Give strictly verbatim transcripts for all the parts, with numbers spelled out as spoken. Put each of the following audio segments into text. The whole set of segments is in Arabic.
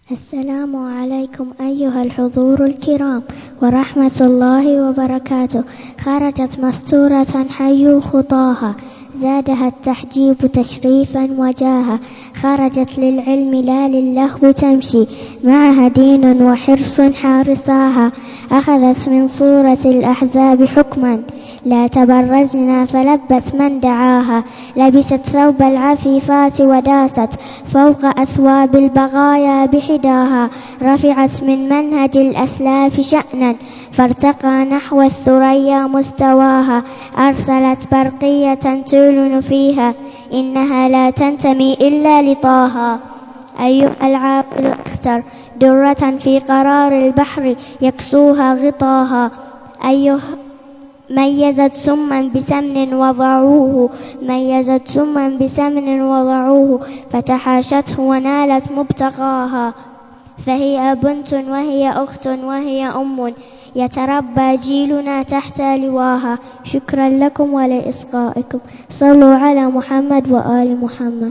السلام عليكم أيها الحضور الكرام ورحمة الله وبركاته. خرجت مستورة حيوا خطاها، زادها التحجيب تشريفا وجاها. خرجت للعلم لا للهو تمشي، معها دين وحرص حارساها. أخذت من صورة الأحزاب حكما، لا تبرزنا فلبت من دعاها. لبست ثوب العفيفات وداست فوق أثواب البغايا بحداها. رفعت من منهج الأسلاف شأنا، فارتقى نحو الثريا مستواها. أرسلت برقية تعلن فيها، إنها لا تنتمي إلا لطاها. أيها العاقل اختر درة في قرار البحر يكسوها غطاها. أيها ميزت سما بسمن وضعوه، ميزت سما بسمن وضعوه فتحاشته ونالت مبتغاها. فهي بنت وهي أخت وهي أم، يتربى جيلنا تحت لواها. شكرا لكم ولإصغائكم. صلوا على محمد وآل محمد.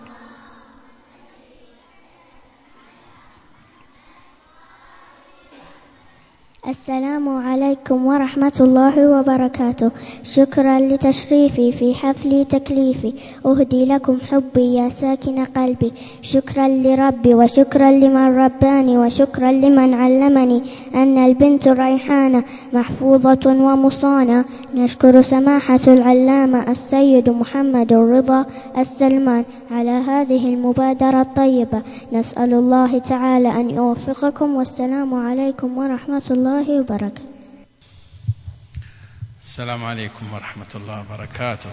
السلام عليكم ورحمة الله وبركاته. شكرا لتشريفي في حفل تكليفي، أهدي لكم حبي يا ساكن قلبي. شكرا لربي وشكرا لمن رباني وشكرا لمن علمني أن البنت ريحانة محفوظة ومصانة. نشكر سماحة العلامة السيد محمد الرضا السلمان على هذه المبادرة الطيبة. نسأل الله تعالى أن يوفقكم، والسلام عليكم ورحمة الله وبركاته. السلام عليكم ورحمة الله وبركاته.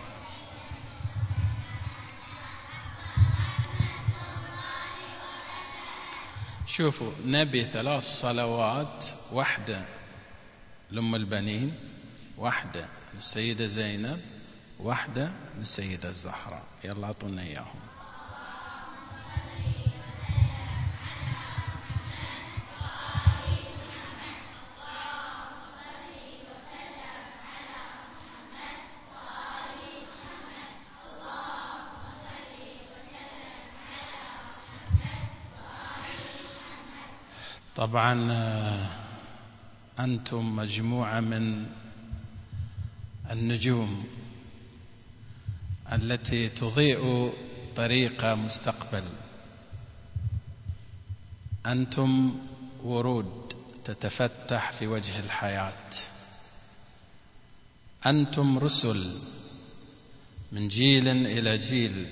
شوفوا، نبي ثلاث صلوات، واحدة لأم البنين، واحدة للسيدة زينب، واحدة للسيدة الزهراء. يلا أعطونا إياهم. طبعا أنتم مجموعة من النجوم التي تضيء طريق مستقبل. أنتم ورود تتفتح في وجه الحياة. أنتم رسل من جيل إلى جيل.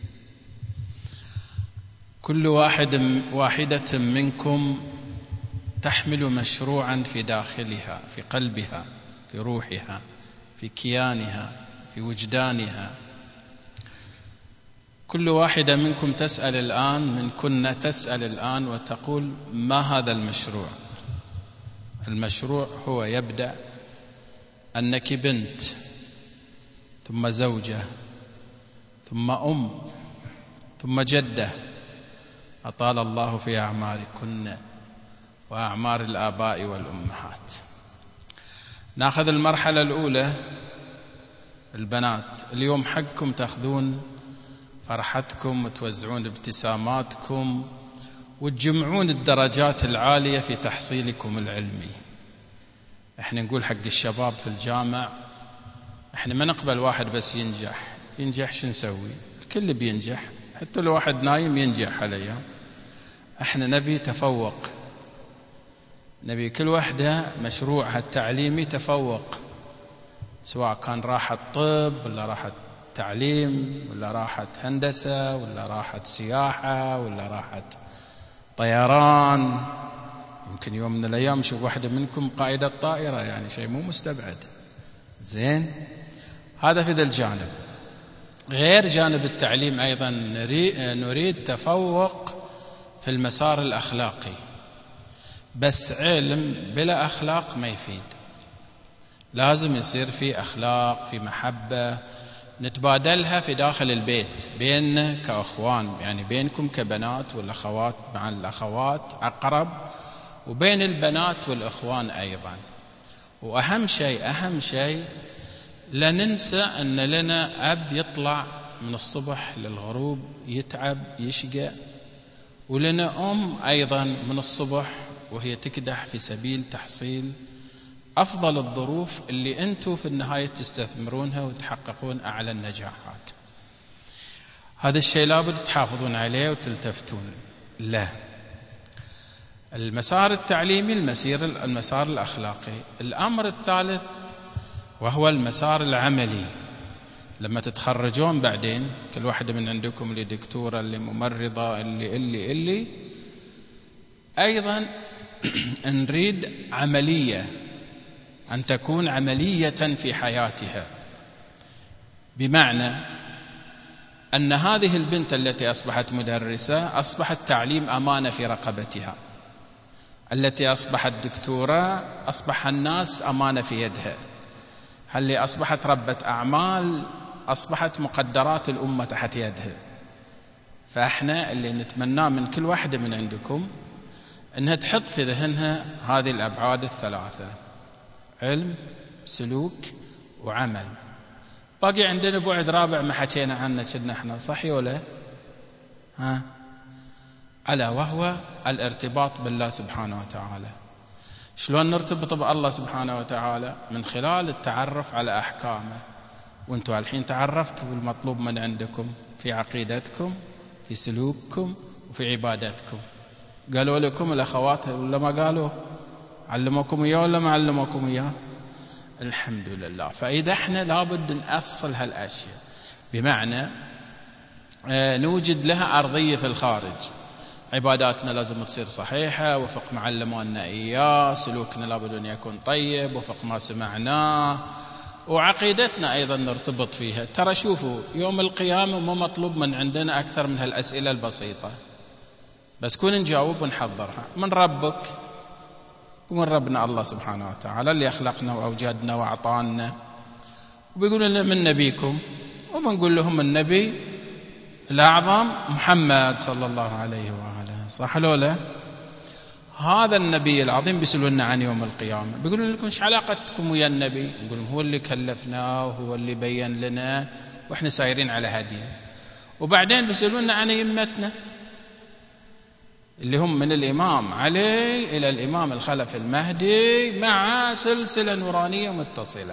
كل واحد واحدة منكم تحمل مشروعا في داخلها، في قلبها، في روحها، في كيانها، في وجدانها. كل واحدة منكم تسأل الآن، من كنا تسأل الآن وتقول: ما هذا المشروع؟ المشروع هو يبدأ أنك بنت، ثم زوجة، ثم أم، ثم جدة. أطال الله في أعماركن وأعمار الآباء والأمهات. نأخذ المرحلة الأولى. البنات، اليوم حقكم تأخذون فرحتكم وتوزعون ابتساماتكم وتجمعون الدرجات العالية في تحصيلكم العلمي. احنا نقول حق الشباب في الجامع، احنا ما نقبل واحد بس ينجح. ينجح شو نسوي؟ الكل بينجح، حتى لو واحد نايم ينجح عليه. احنا نبي تفوق، نبي كل وحدة مشروعها التعليمي تفوق، سواء كان راحت طب ولا راحت تعليم ولا راحت هندسة ولا راحت سياحة ولا راحت طيران. يمكن يوم من الأيام شوف واحدة منكم قائدة طائرة، يعني شيء مو مستبعد. زين، هذا في ذا الجانب. غير جانب التعليم أيضا نريد تفوق في المسار الأخلاقي. بس علم بلا أخلاق ما يفيد. لازم يصير في أخلاق، في محبة نتبادلها في داخل البيت بيننا كأخوان، يعني بينكم كبنات والأخوات مع الأخوات أقرب، وبين البنات والأخوان أيضا. وأهم شيء أهم شيء لا ننسى أن لنا أب يطلع من الصبح للغروب يتعب يشقى ولنا أم أيضا من الصبح وهي تكدح في سبيل تحصيل أفضل الظروف اللي أنتم في النهاية تستثمرونها وتحققون أعلى النجاحات. هذا الشيء لابد تحافظون عليه وتلتفتون له. المسار التعليمي، المسير المسار الأخلاقي. الأمر الثالث وهو المسار العملي. لما تتخرجون بعدين كل واحدة من عندكم، اللي دكتورة، اللي ممرضة، اللي اللي اللي أيضا نريد عملية، أن تكون عملية في حياتها، بمعنى أن هذه البنت التي أصبحت مدرسة أصبحت تعليم أمانة في رقبتها، التي أصبحت دكتورة أصبح الناس أمانة في يدها، اللي أصبحت ربة أعمال أصبحت مقدرات الأمة تحت يدها. فإحنا اللي نتمناه من كل واحدة من عندكم أنها تحط في ذهنها هذه الأبعاد الثلاثة: علم، سلوك، وعمل. باقي عندنا بعد رابع ما حكينا عنه كنا احنا، صحيح ولا ها؟ ألا وهو الارتباط بالله سبحانه وتعالى. شلون نرتبط بالله سبحانه وتعالى؟ من خلال التعرف على أحكامه. وانتم الحين تعرفتوا المطلوب من عندكم في عقيدتكم، في سلوككم، وفي عبادتكم. قالوا لكم الأخوات ولا ما قالوا؟ علموكم إياه ولا ما علموكم إياه؟ الحمد لله. فإذا احنا لابد نأصل هالأشياء، بمعنى آه نوجد لها أرضية في الخارج. عباداتنا لازم تصير صحيحة وفق ما علمونا إياه، سلوكنا لابد أن يكون طيب وفق ما سمعناه، وعقيدتنا أيضا نرتبط فيها. ترى شوفوا، يوم القيامة ما مطلوب من عندنا أكثر من هالأسئلة البسيطة، بس كون نجاوب ونحضرها. من ربك؟ ومن ربنا الله سبحانه وتعالى اللي أخلقنا وأوجدنا وأعطانا. وبيقولوا لنا من نبيكم، وبنقول لهم النبي الأعظم محمد صلى الله عليه وآله، صح لولا؟ هذا النبي العظيم بيسألونا عن يوم القيامة، بيقولون لكم ايش علاقتكم ويا النبي؟ نقول هو اللي كلفنا وهو اللي بين لنا واحنا سايرين على هديه. وبعدين بيسألونا عن أئمتنا اللي هم من الإمام علي إلى الإمام الخلف المهدي مع سلسلة نورانية متصلة.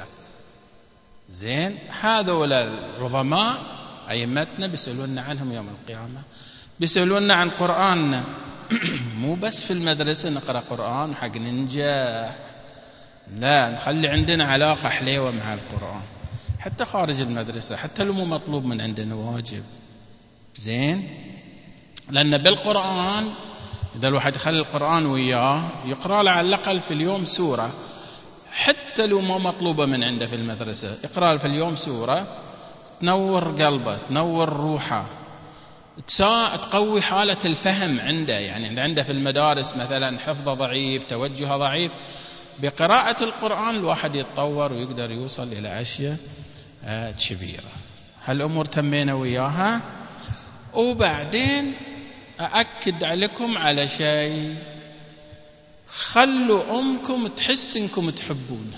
زين، هذول العظماء أئمتنا بيسألونا عنهم يوم القيامة. بيسألونا عن قرآننا، مو بس في المدرسة نقرأ قرآن حق ننجح، لا، نخلي عندنا علاقة حليوة مع القرآن حتى خارج المدرسة، حتى لو مو مطلوب من عندنا واجب. زين، لأن بالقرآن إذا الواحد يخلي القرآن وياه يقرأ له على الأقل في اليوم سورة، حتى لو ما مطلوبة من عنده في المدرسة، يقرأ في اليوم سورة تنور قلبه، تنور روحه، تقوي حالة الفهم عنده. يعني عنده في المدارس مثلا حفظه ضعيف، توجهه ضعيف، بقراءة القرآن الواحد يتطور ويقدر يوصل إلى أشياء كبيرة. هالأمور تمينا وياها. وبعدين أأكد عليكم على شيء: خلوا أمكم تحس إنكم تحبونها.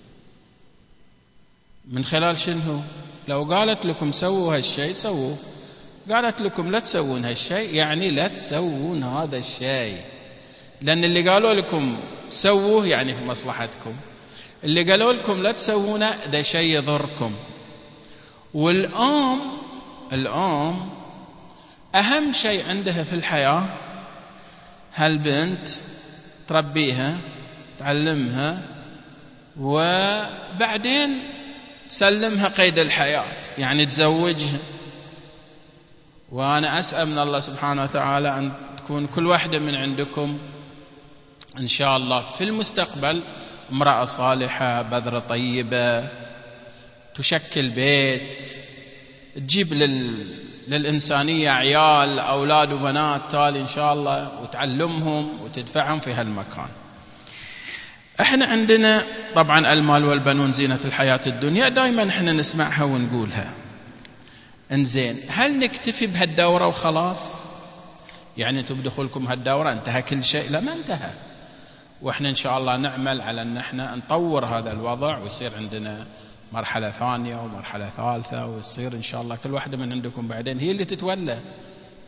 من خلال شنو؟ لو قالت لكم سووا هالشيء سووه، قالت لكم لا تسوون هالشيء يعني لا تسوون هذا الشيء، لأن اللي قالوا لكم سووه يعني في مصلحتكم، اللي قالوا لكم لا تسوونه ده شيء يضركم. والأم الأم أهم شيء عندها في الحياة هالبنت تربيها، تعلمها، وبعدين تسلمها قيد الحياة، يعني تزوجها. وأنا أسأل من الله سبحانه وتعالى أن تكون كل واحدة من عندكم إن شاء الله في المستقبل امرأة صالحة، بذرة طيبة، تشكل بيت، تجيب لل... للإنسانية عيال، أولاد وبنات تالي إن شاء الله، وتعلمهم وتدفعهم في هالمكان. احنا عندنا طبعا المال والبنون زينة الحياة الدنيا، دائما احنا نسمعها ونقولها. انزين، هل نكتفي بهالدورة وخلاص؟ يعني انتم بدخولكم هالدورة انتهى كل شيء؟ لا، ما انتهى. واحنا ان شاء الله نعمل على ان احنا نطور هذا الوضع ويصير عندنا مرحلة ثانية ومرحلة ثالثة، ويصير ان شاء الله كل واحدة من عندكم بعدين هي اللي تتولى.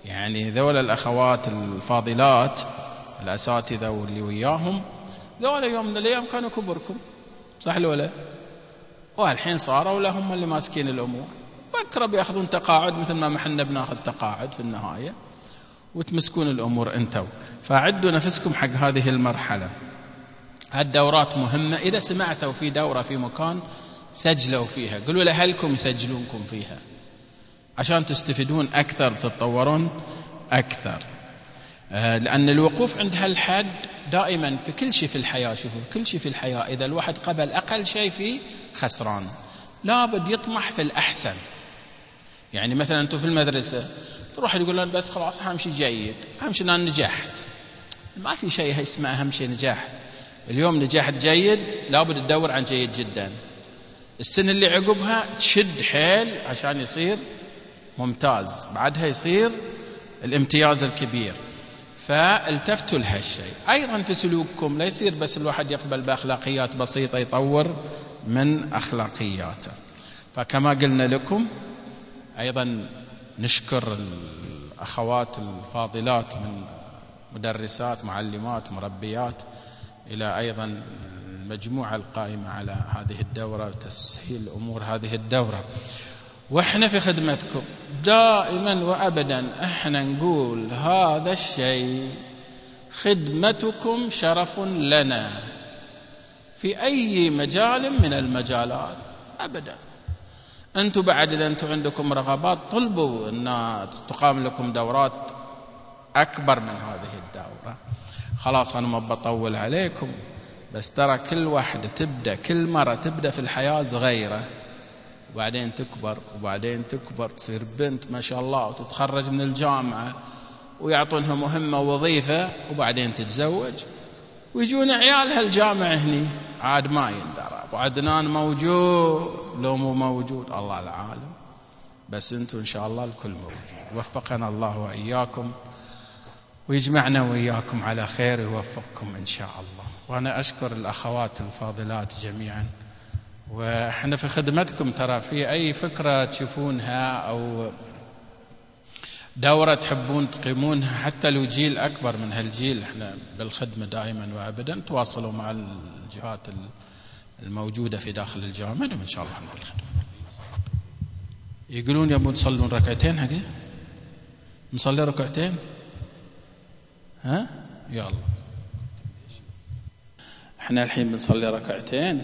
يعني ذول الأخوات الفاضلات الأساتذة واللي وياهم ذول يوم من الأيام كانوا كبركم، صح ولا؟ والحين صاروا لهم اللي ماسكين الأمور، بكرة بيأخذون تقاعد مثل ما احنا بناخذ تقاعد في النهاية، وتمسكون الأمور أنتوا. فعدوا نفسكم حق هذه المرحلة. هالدورات مهمة. إذا سمعتوا في دورة في مكان سجلوا فيها، قلوا لأهلكم يسجلونكم فيها عشان تستفيدون أكثر، تتطورون أكثر. آه لأن الوقوف عند هالحد دائما في كل شيء في الحياة، شوفوا كل شيء في الحياة إذا الواحد قبل أقل شيء فيه خسران، لابد يطمح في الأحسن. يعني مثلا أنتم في المدرسة تروح تقول لهم بس خلاص أهم شيء جيد، أهم شيء أنا نجحت. ما في شيء اسمه أهم شيء نجحت. اليوم نجحت جيد لابد تدور عن جيد جدا. السنة اللي عقبها تشد حيل عشان يصير ممتاز، بعدها يصير الامتياز الكبير. فالتفتوا لهالشيء. أيضا في سلوككم لا يصير بس الواحد يقبل بأخلاقيات بسيطة، يطور من أخلاقياته. فكما قلنا لكم أيضا نشكر الأخوات الفاضلات من مدرسات، معلمات، مربيات، إلى أيضا المجموعة القائمة على هذه الدورة وتسهيل أمور هذه الدورة. وإحنا في خدمتكم دائما وأبدا. إحنا نقول هذا الشيء، خدمتكم شرف لنا في أي مجال من المجالات أبدا. أنتم بعد إذا أنتم عندكم رغبات طلبوا أن تقام لكم دورات أكبر من هذه الدورة. خلاص أنا ما بطول عليكم، بس ترى كل واحدة تبدأ، كل مرة تبدأ في الحياة صغيرة، وبعدين تكبر وبعدين تكبر تصير بنت ما شاء الله وتتخرج من الجامعة ويعطونها مهمة ووظيفة، وبعدين تتزوج ويجون عيالها الجامعة هني عاد ما يندرى أبو عدنان موجود لو مو موجود الله العالم، بس أنتم إن شاء الله الكل موجود. وفقنا الله وإياكم ويجمعنا وإياكم على خير ويوفقكم إن شاء الله. وأنا أشكر الأخوات الفاضلات جميعا، وإحنا في خدمتكم. ترى في أي فكرة تشوفونها أو دورة تحبون تقيمونها، حتى لو جيل أكبر من هالجيل، إحنا بالخدمة دائما وأبدا. تواصلوا مع الجهات الموجودة في داخل الجامعة وإن شاء الله بالخدمة. يقولون يبون تصلون ركعتين، حقي نصلي ركعتين، ها يلا. احنا الحين بنصلي ركعتين،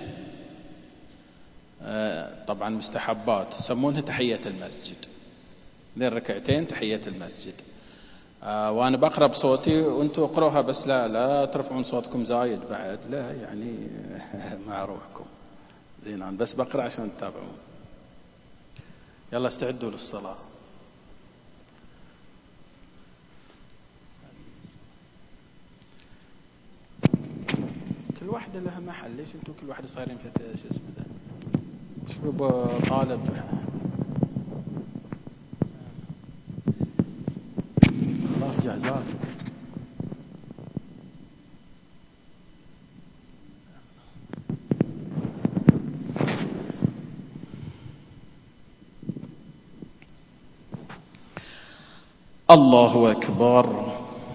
آه طبعا مستحبات، يسمونها تحية المسجد. ذي الركعتين تحية المسجد. آه وانا بقرأ بصوتي وانتوا اقروها، بس لا لا ترفعون صوتكم زايد بعد، لا يعني مع روحكم زين. انا بس بقرأ عشان تتابعون. يلا استعدوا للصلاة. كل واحدة لها محل، ليش انتم كل واحدة صايرين في شو اسمه ده؟ شو طالب خلاص جاهزات. الله أكبر.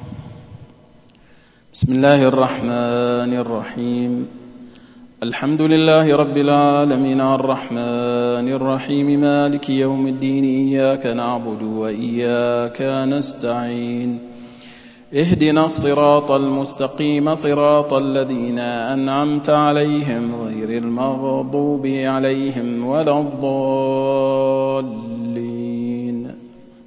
بسم الله الرحمن الرحيم. الحمد لله رب العالمين الرحمن الرحيم مالك يوم الدين إياك نعبد وإياك نستعين اهدنا الصراط المستقيم صراط الذين أنعمت عليهم غير المغضوب عليهم ولا الضالين.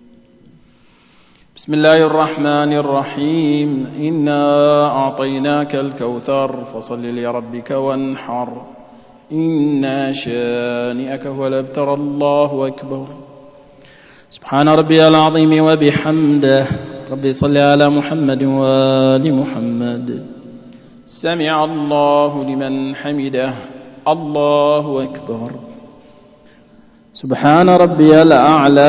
بسم الله الرحمن الرحيم. إنا أعطيناك الكوثر فصل لربك وانحر إن شانئك هو الأبتر. الله أكبر. سبحان ربي العظيم وبحمده. ربي صل على محمد وآل محمد. سمع الله لمن حمده. الله أكبر. سبحان ربي الأعلى وبحمده. ربي صل على محمد وآل محمد. سمع الله لمن حمده. الله أكبر. سبحان ربي الأعلى وبحمده. ربي صل على محمد وآل محمد. سبحان ربي الأعلى وبحمده. ربي صل على محمد وآل محمد. سمع الله لمن حمده. الله أكبر. سبحان ربي الأعلى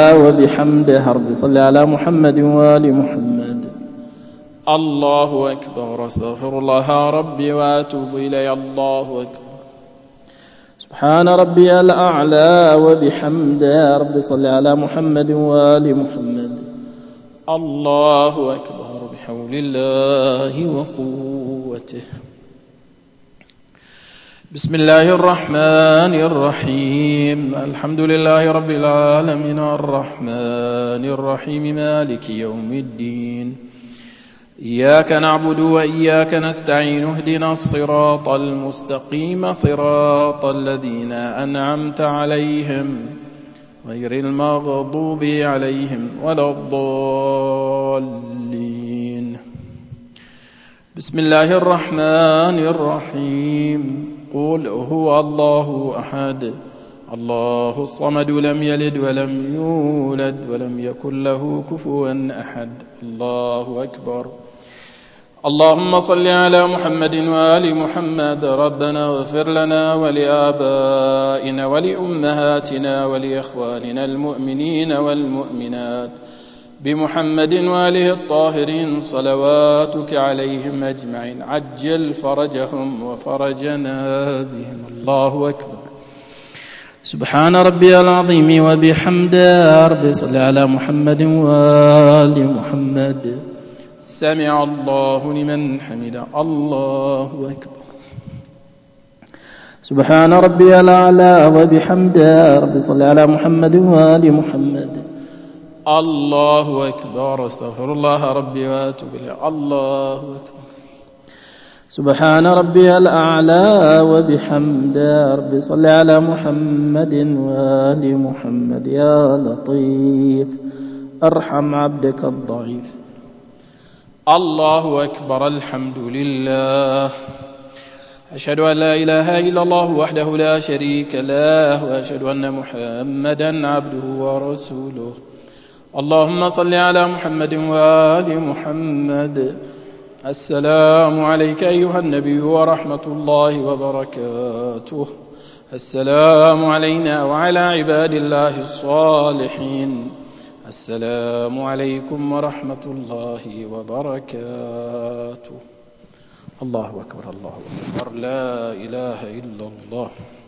الله أكبر. أستغفر الله ربي وأتوب إليه. الله أكبر. سبحان ربي الأعلى وبحمده. ربي صل على محمد وآل محمد. الله أكبر بحول الله وقوته. بسم الله الرحمن الرحيم. الحمد لله رب العالمين الرحمن الرحيم مالك يوم الدين. إياك نعبد وإياك نستعين اهدنا الصراط المستقيم صراط الذين أنعمت عليهم غير المغضوب عليهم ولا الضالين. بسم الله الرحمن الرحيم. قل هو الله أحد الله الصمد لم يلد ولم يولد ولم يكن له كفوا أحد. الله أكبر. اللهم صل على محمد وآل محمد. ربنا اغفر لنا ولآبائنا ولأمهاتنا ولإخواننا المؤمنين والمؤمنات بمحمد وآله الطاهرين صلواتك عليهم أجمعين. عجل فرجهم وفرجنا بهم. الله أكبر. سبحان ربي العظيم وبحمده. رب صل على محمد وآل محمد. سمع الله لمن حمده. الله أكبر. سبحان ربي الأعلى وبحمده. رب صل على محمد وآل محمد. الله أكبر. استغفر الله ربي وأتوب إليه. الله أكبر. سبحان ربي الأعلى وبحمده. رب صل على محمد وآل محمد. يا لطيف أرحم عبدك الضعيف. الله أكبر. الحمد لله. أشهد أن لا إله إلا الله وحده لا شريك له وأشهد أن محمدا عبده ورسوله. اللهم صل على محمد وآل محمد. السلام عليك أيها النبي ورحمة الله وبركاته. السلام علينا وعلى عباد الله الصالحين. السلام عليكم ورحمة الله وبركاته. الله أكبر. الله أكبر. لا إله إلا الله.